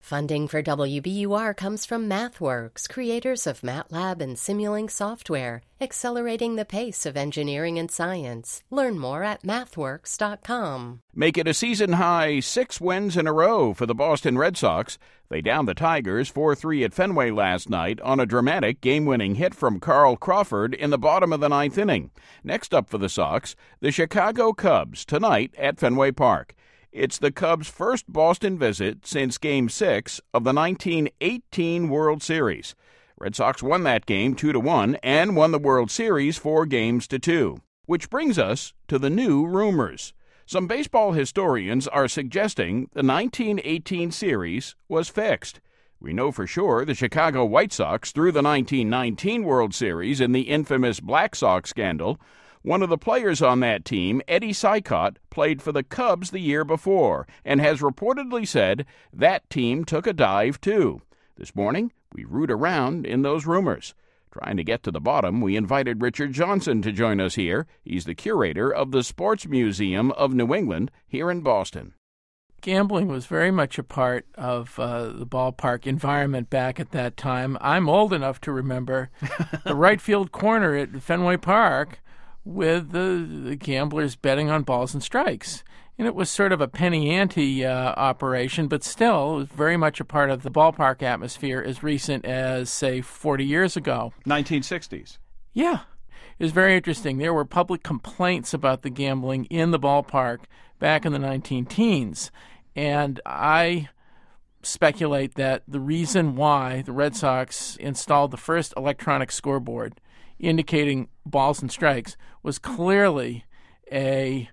Funding for WBUR comes from MathWorks, creators of MATLAB and Simulink software, accelerating the pace of engineering and science. Learn more at mathworks.com. Make it a season-high 6 wins in a row for the Boston Red Sox. They downed the Tigers 4-3 at Fenway last night on a dramatic game-winning hit from Carl Crawford in the bottom of the ninth inning. Next up for the Sox, the Chicago Cubs tonight at Fenway Park. It's the Cubs' first Boston visit since Game 6 of the 1918 World Series. Red Sox won that game 2-1 and won the World Series 4-2. Which brings us to the new rumors. Some baseball historians are suggesting the 1918 series was fixed. We know for sure the Chicago White Sox threw the 1919 World Series in the infamous Black Sox scandal. One of the players on that team, Eddie Sykot, played for the Cubs the year before and has reportedly said that team took a dive too. This morning, we root around in those rumors. Trying to get to the bottom, we invited Richard Johnson to join us here. He's the curator of the Sports Museum of New England here in Boston. Gambling was very much a part of the ballpark environment back at that time. I'm old enough to remember the right field corner at Fenway Park with the gamblers betting on balls and strikes. And it was sort of a penny ante operation, but still it was very much a part of the ballpark atmosphere as recent as, say, 40 years ago. 1960s. Yeah. It was very interesting. There were public complaints about the gambling in the ballpark back in the 19-teens. And I speculate that the reason why the Red Sox installed the first electronic scoreboard indicating balls and strikes was clearly a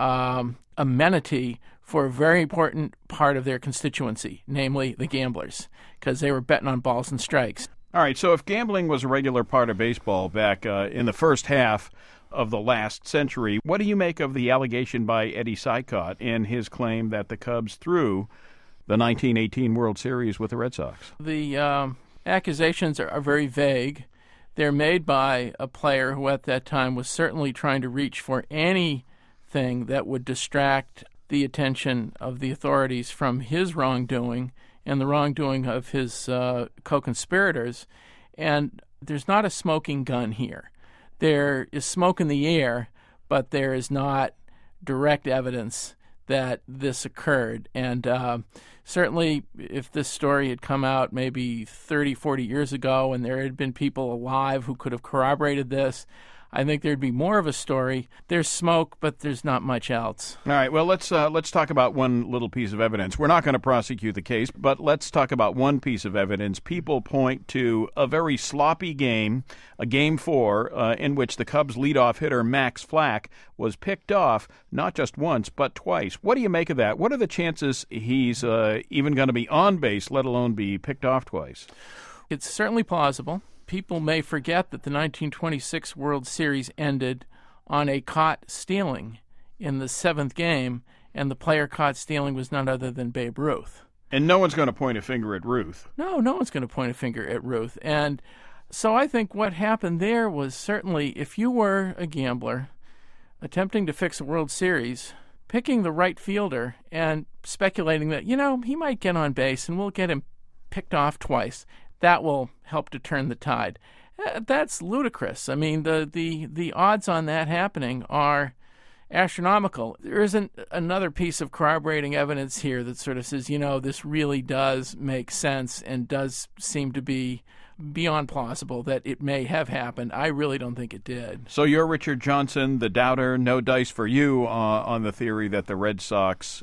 amenity for a very important part of their constituency, namely the gamblers, because they were betting on balls and strikes. All right, so if gambling was a regular part of baseball back in the first half of the last century, what do you make of the allegation by Eddie Sykot in his claim that the Cubs threw the 1918 World Series with the Red Sox? The accusations are very vague. They're made by a player who at that time was certainly trying to reach for anything that would distract the attention of the authorities from his wrongdoing and the wrongdoing of his co-conspirators. And there's not a smoking gun here. There is smoke in the air, but there is not direct evidence that this occurred. And certainly if this story had come out maybe 30, 40 years ago and there had been people alive who could have corroborated this, I think there'd be more of a story. There's smoke, but there's not much else. All right, well, let's talk about one little piece of evidence. We're not going to prosecute the case, but let's talk about one piece of evidence. People point to a very sloppy game, a Game 4, in which the Cubs' leadoff hitter, Max Flack, was picked off not just once, but twice. What do you make of that? What are the chances he's even going to be on base, let alone be picked off twice? It's certainly plausible. People may forget that the 1926 World Series ended on a caught stealing in the 7th game, and the player caught stealing was none other than Babe Ruth. And no one's going to point a finger at Ruth. No one's going to point a finger at Ruth. And so I think what happened there was certainly, if you were a gambler attempting to fix a World Series, picking the right fielder and speculating that, he might get on base and we'll get him picked off twice, that will help to turn the tide. That's ludicrous. I mean, the odds on that happening are astronomical. There isn't another piece of corroborating evidence here that sort of says, this really does make sense and does seem to be beyond plausible that it may have happened. I really don't think it did. So you're Richard Johnson, the doubter. No dice for you on the theory that the Red Sox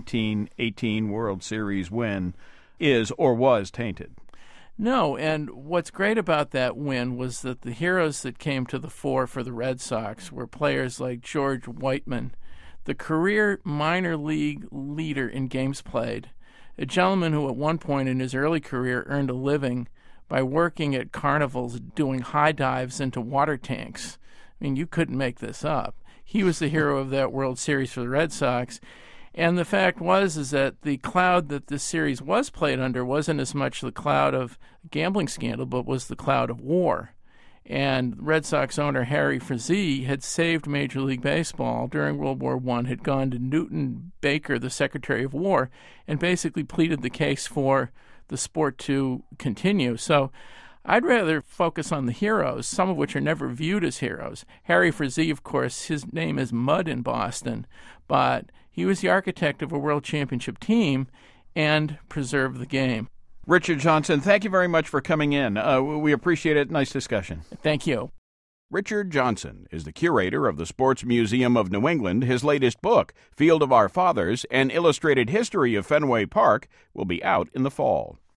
1918 World Series win is or was tainted. No, and what's great about that win was that the heroes that came to the fore for the Red Sox were players like George Whiteman, the career minor league leader in games played, a gentleman who at one point in his early career earned a living by working at carnivals doing high dives into water tanks. I mean, you couldn't make this up. He was the hero of that World Series for the Red Sox. And the fact is that the cloud that this series was played under wasn't as much the cloud of gambling scandal, but was the cloud of war. And Red Sox owner Harry Frazee had saved Major League Baseball during World War I, had gone to Newton Baker, the Secretary of War, and basically pleaded the case for the sport to continue. So I'd rather focus on the heroes, some of which are never viewed as heroes. Harry Frazee, of course, his name is mud in Boston, but he was the architect of a world championship team and preserved the game. Richard Johnson, thank you very much for coming in. We appreciate it. Nice discussion. Thank you. Richard Johnson is the curator of the Sports Museum of New England. His latest book, Field of Our Fathers, An Illustrated History of Fenway Park, will be out in the fall.